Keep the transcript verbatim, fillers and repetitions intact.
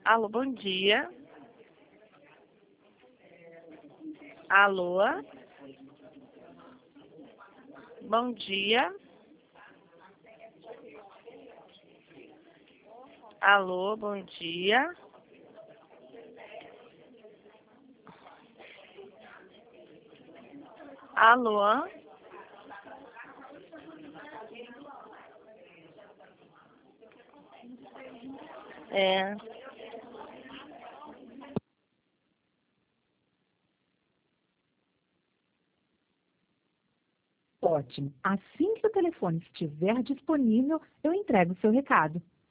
Alô, bom dia. Alô? Bom dia. Alô, bom dia. Alô? É. Ótimo. Assim que o telefone estiver disponível, eu entrego o seu recado.